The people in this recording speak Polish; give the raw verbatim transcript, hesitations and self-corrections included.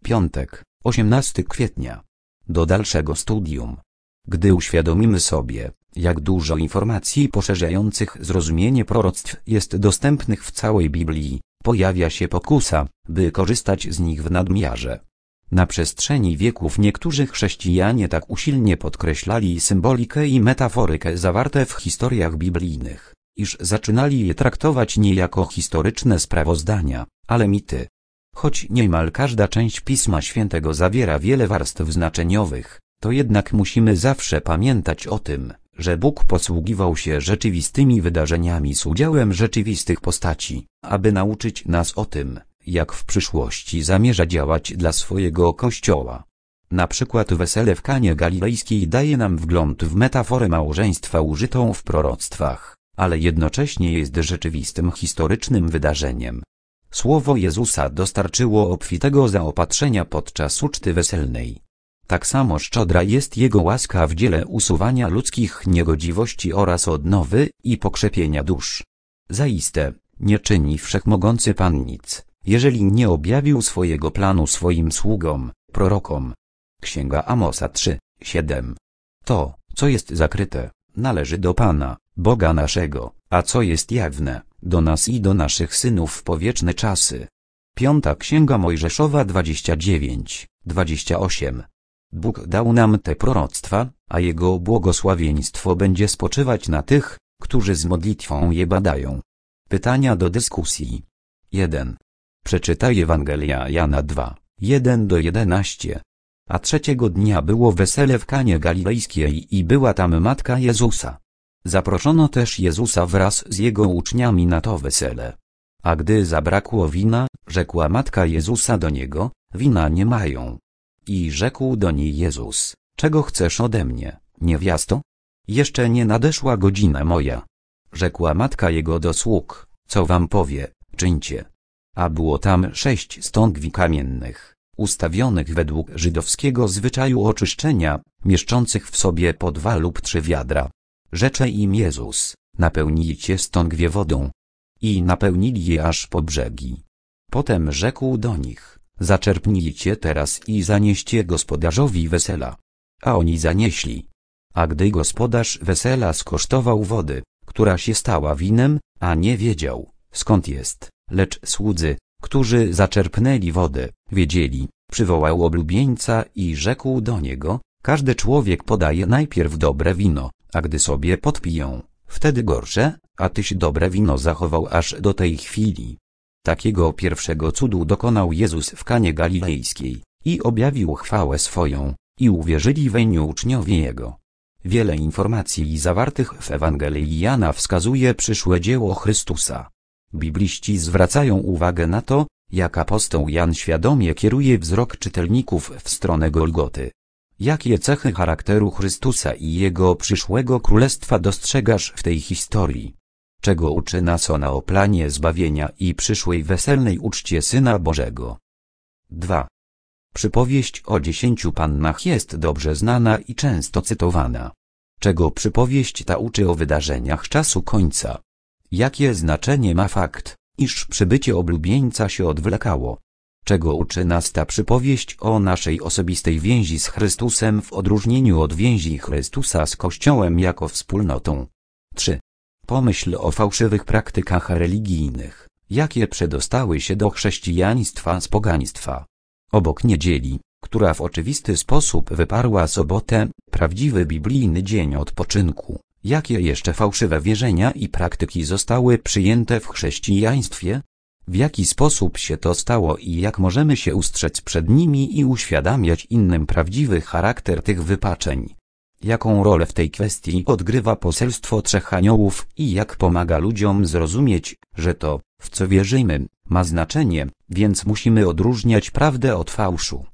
Piątek, osiemnastego kwietnia. Do dalszego studium. Gdy uświadomimy sobie, jak dużo informacji poszerzających zrozumienie proroctw jest dostępnych w całej Biblii, pojawia się pokusa, by korzystać z nich w nadmiarze. Na przestrzeni wieków niektórzy chrześcijanie tak usilnie podkreślali symbolikę i metaforykę zawarte w historiach biblijnych, iż zaczynali je traktować nie jako historyczne sprawozdania, ale mity. Choć niemal każda część Pisma Świętego zawiera wiele warstw znaczeniowych, to jednak musimy zawsze pamiętać o tym, że Bóg posługiwał się rzeczywistymi wydarzeniami z udziałem rzeczywistych postaci, aby nauczyć nas o tym, jak w przyszłości zamierza działać dla swojego Kościoła. Na przykład wesele w Kanie Galilejskiej daje nam wgląd w metaforę małżeństwa użytą w proroctwach, ale jednocześnie jest rzeczywistym historycznym wydarzeniem. Słowo Jezusa dostarczyło obfitego zaopatrzenia podczas uczty weselnej. Tak samo szczodra jest Jego łaska w dziele usuwania ludzkich niegodziwości oraz odnowy i pokrzepienia dusz. Zaiste, nie czyni Wszechmogący Pan nic, jeżeli nie objawił swojego planu swoim sługom, prorokom. Księga Amosa trzy, siedem. To, co jest zakryte, należy do Pana, Boga naszego, a co jest jawne, do nas i do naszych synów w powieczne czasy. Piąta Księga Mojżeszowa dwadzieścia dziewięć, dwadzieścia osiem. Bóg dał nam te proroctwa, a Jego błogosławieństwo będzie spoczywać na tych, którzy z modlitwą je badają. Pytania do dyskusji. jeden. Przeczytaj Ewangelia Jana dwa, jeden do jedenastu. A trzeciego dnia było wesele w Kanie Galilejskiej i była tam matka Jezusa. Zaproszono też Jezusa wraz z Jego uczniami na to wesele. A gdy zabrakło wina, rzekła matka Jezusa do Niego, wina nie mają. I rzekł do niej Jezus, czego chcesz ode mnie, niewiasto? Jeszcze nie nadeszła godzina moja. Rzekła matka Jego do sług, co wam powie, czyńcie. A było tam sześć stągwi kamiennych, ustawionych według żydowskiego zwyczaju oczyszczenia, mieszczących w sobie po dwa lub trzy wiadra. Rzecze im Jezus, napełnijcie stągwie wodą. I napełnili je aż po brzegi. Potem rzekł do nich, zaczerpnijcie teraz i zanieście gospodarzowi wesela. A oni zanieśli. A gdy gospodarz wesela skosztował wody, która się stała winem, a nie wiedział, skąd jest, lecz słudzy, którzy zaczerpnęli wodę, wiedzieli, przywołał oblubieńca i rzekł do niego, każdy człowiek podaje najpierw dobre wino, a gdy sobie podpiją, wtedy gorsze, a tyś dobre wino zachował aż do tej chwili. Takiego pierwszego cudu dokonał Jezus w Kanie Galilejskiej i objawił chwałę swoją, i uwierzyli weń uczniowie Jego. Wiele informacji zawartych w Ewangelii Jana wskazuje przyszłe dzieło Chrystusa. Bibliści zwracają uwagę na to, jak apostoł Jan świadomie kieruje wzrok czytelników w stronę Golgoty. Jakie cechy charakteru Chrystusa i Jego przyszłego królestwa dostrzegasz w tej historii? Czego uczy nas ona o planie zbawienia i przyszłej weselnej uczcie Syna Bożego? dwa. Przypowieść o dziesięciu pannach jest dobrze znana i często cytowana. Czego przypowieść ta uczy o wydarzeniach czasu końca? Jakie znaczenie ma fakt, iż przybycie oblubieńca się odwlekało? Czego uczy nas ta przypowieść o naszej osobistej więzi z Chrystusem w odróżnieniu od więzi Chrystusa z Kościołem jako wspólnotą? trzy. Pomyśl o fałszywych praktykach religijnych, jakie przedostały się do chrześcijaństwa z pogaństwa. Obok niedzieli, która w oczywisty sposób wyparła sobotę, prawdziwy biblijny dzień odpoczynku, jakie jeszcze fałszywe wierzenia i praktyki zostały przyjęte w chrześcijaństwie? W jaki sposób się to stało i jak możemy się ustrzec przed nimi i uświadamiać innym prawdziwy charakter tych wypaczeń? Jaką rolę w tej kwestii odgrywa poselstwo trzech aniołów i jak pomaga ludziom zrozumieć, że to, w co wierzymy, ma znaczenie, więc musimy odróżniać prawdę od fałszu.